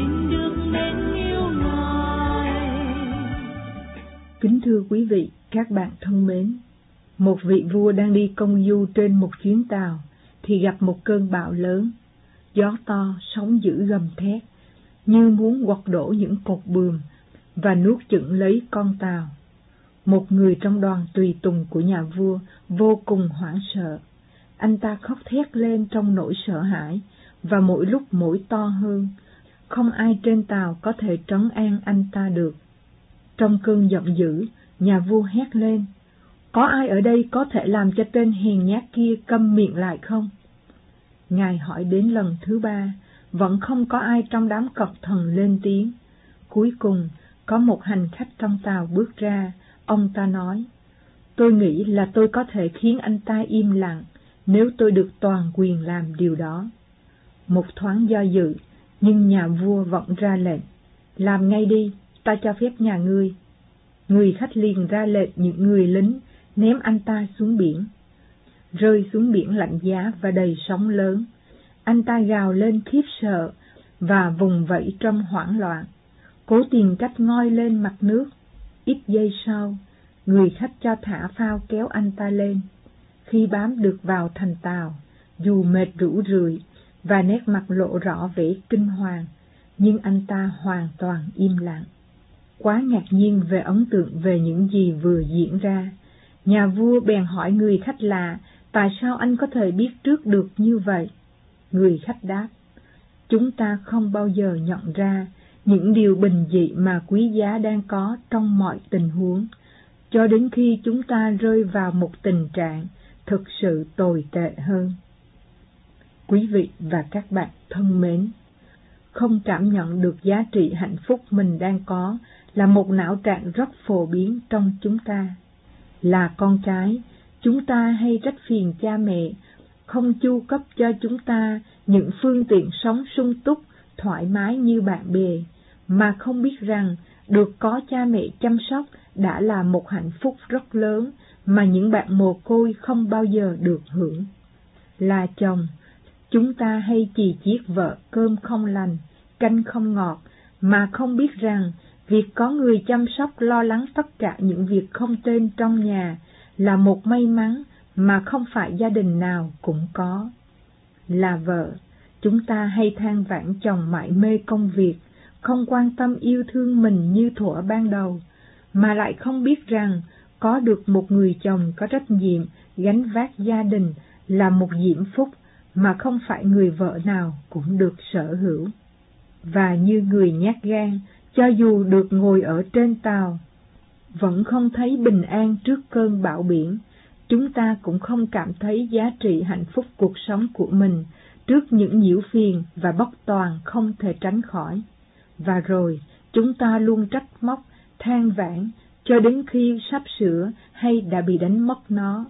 xin được nên yêu Ngài. Kính thưa quý vị, các bạn thân mến, một vị vua đang đi công du trên một chuyến tàu thì gặp một cơn bão lớn, gió to, sóng dữ gầm thét, như muốn quật đổ những cột buồm và nuốt chửng lấy con tàu. Một người trong đoàn tùy tùng của nhà vua vô cùng hoảng sợ. Anh ta khóc thét lên trong nỗi sợ hãi và mỗi lúc mỗi to hơn. Không ai trên tàu có thể trấn an anh ta được. Trong cơn giận dữ, nhà vua hét lên: "Có ai ở đây có thể làm cho tên hèn nhát kia câm miệng lại không?" Ngài hỏi đến lần thứ 3, vẫn không có ai trong đám cận thần lên tiếng. Cuối cùng, có một hành khách trong tàu bước ra. Ông ta nói: "Tôi nghĩ là tôi có thể khiến anh ta im lặng nếu tôi được toàn quyền làm điều đó." Một thoáng do dự, nhưng nhà vua vẫn ra lệnh: "Làm ngay đi, ta cho phép nhà ngươi." Người khách liền ra lệnh những người lính ném anh ta xuống biển. Rơi xuống biển lạnh giá và đầy sóng lớn, anh ta gào lên khiếp sợ và vùng vẫy trong hoảng loạn, cố tìm cách ngoi lên mặt nước. Ít giây sau, người khách cho thả phao kéo anh ta lên. Khi bám được vào thành tàu, dù mệt rũ rượi và nét mặt lộ rõ vẻ kinh hoàng, nhưng anh ta hoàn toàn im lặng. Quá ngạc nhiên về ấn tượng về những gì vừa diễn ra, nhà vua bèn hỏi người khách là tại sao anh có thể biết trước được như vậy. Người khách đáp: "Chúng ta không bao giờ nhận ra những điều bình dị mà quý giá đang có trong mọi tình huống, cho đến khi chúng ta rơi vào một tình trạng thực sự tồi tệ hơn." Quý vị và các bạn thân mến, không cảm nhận được giá trị hạnh phúc mình đang có là một não trạng rất phổ biến trong chúng ta. Là con cái, chúng ta hay trách phiền cha mẹ không chu cấp cho chúng ta những phương tiện sống sung túc, thoải mái như bạn bè, mà không biết rằng được có cha mẹ chăm sóc đã là một hạnh phúc rất lớn mà những bạn mồ côi không bao giờ được hưởng. Là chồng, chúng ta hay chì chiết vợ cơm không lành, canh không ngọt, mà không biết rằng việc có người chăm sóc lo lắng tất cả những việc không tên trong nhà là một may mắn mà không phải gia đình nào cũng có. Là vợ, chúng ta hay than vãn chồng mải mê công việc, không quan tâm yêu thương mình như thuở ban đầu, mà lại không biết rằng có được một người chồng có trách nhiệm gánh vác gia đình là một diễm phúc mà không phải người vợ nào cũng được sở hữu. Và như người nhát gan, cho dù được ngồi ở trên tàu, vẫn không thấy bình an trước cơn bão biển, chúng ta cũng không cảm thấy giá trị hạnh phúc cuộc sống của mình trước những nhiễu phiền và bất toàn không thể tránh khỏi. Và rồi, chúng ta luôn trách móc, than vãn, cho đến khi sắp sửa hay đã bị đánh mất nó.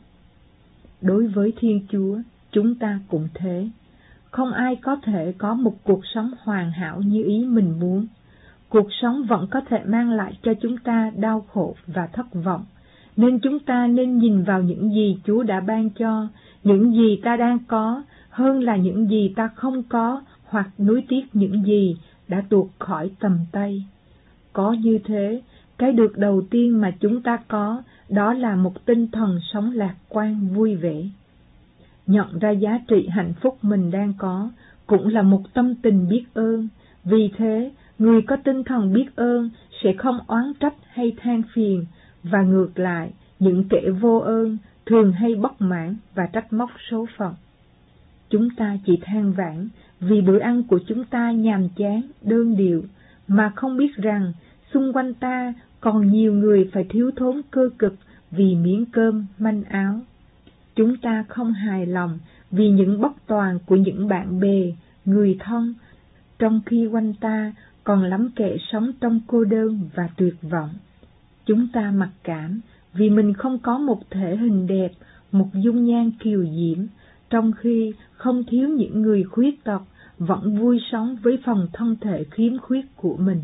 Đối với Thiên Chúa, chúng ta cũng thế. Không ai có thể có một cuộc sống hoàn hảo như ý mình muốn. Cuộc sống vẫn có thể mang lại cho chúng ta đau khổ và thất vọng, nên chúng ta nên nhìn vào những gì Chúa đã ban cho, những gì ta đang có, hơn là những gì ta không có hoặc nuối tiếc những gì đã tuột khỏi tầm tay. Có như thế, cái được đầu tiên mà chúng ta có, đó là một tinh thần sống lạc quan vui vẻ. Nhận ra giá trị hạnh phúc mình đang có cũng là một tâm tình biết ơn. Vì thế, người có tinh thần biết ơn sẽ không oán trách hay than phiền, và ngược lại, những kẻ vô ơn thường hay bất mãn và trách móc số phận. Chúng ta chỉ than vãn vì bữa ăn của chúng ta nhàm chán, đơn điệu, mà không biết rằng xung quanh ta còn nhiều người phải thiếu thốn cơ cực vì miếng cơm, manh áo. Chúng ta không hài lòng vì những bất toàn của những bạn bè, người thân, trong khi quanh ta còn lắm kẻ sống trong cô đơn và tuyệt vọng. Chúng ta mặc cảm vì mình không có một thể hình đẹp, một dung nhan kiều diễm, trong khi không thiếu những người khuyết tật vẫn vui sống với phần thân thể khiếm khuyết của mình.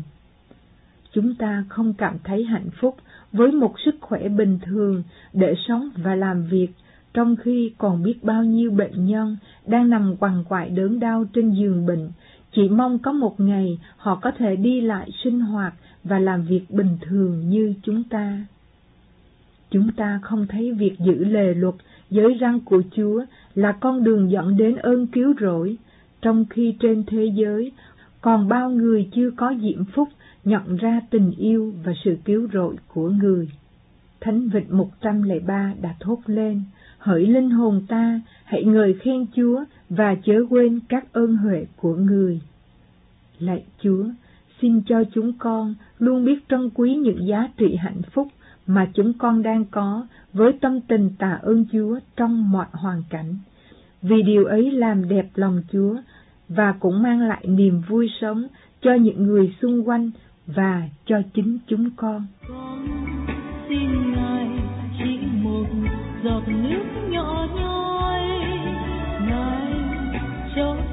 Chúng ta không cảm thấy hạnh phúc với một sức khỏe bình thường để sống và làm việc, trong khi còn biết bao nhiêu bệnh nhân đang nằm quằn quại đớn đau trên giường bệnh, Chỉ mong có một ngày họ có thể đi lại sinh hoạt và làm việc bình thường như chúng ta. Chúng ta không thấy việc giữ lề luật, giới răn của Chúa là con đường dẫn đến ơn cứu rỗi, trong khi trên thế giới còn bao người chưa có diễm phúc nhận ra tình yêu và sự cứu rỗi của người. Thánh Vịnh 103 đã thốt lên: hỡi linh hồn ta, hãy ngợi khen Chúa và chớ quên các ơn huệ của người. Lạy Chúa, xin cho chúng con luôn biết trân quý những giá trị hạnh phúc mà chúng con đang có, với tâm tình tạ ơn Chúa trong mọi hoàn cảnh, vì điều ấy làm đẹp lòng Chúa và cũng mang lại niềm vui sống cho những người xung quanh và cho chính chúng con. Con xin Ngài chỉ một giọt nước nhỏ nhoi, Ngài cho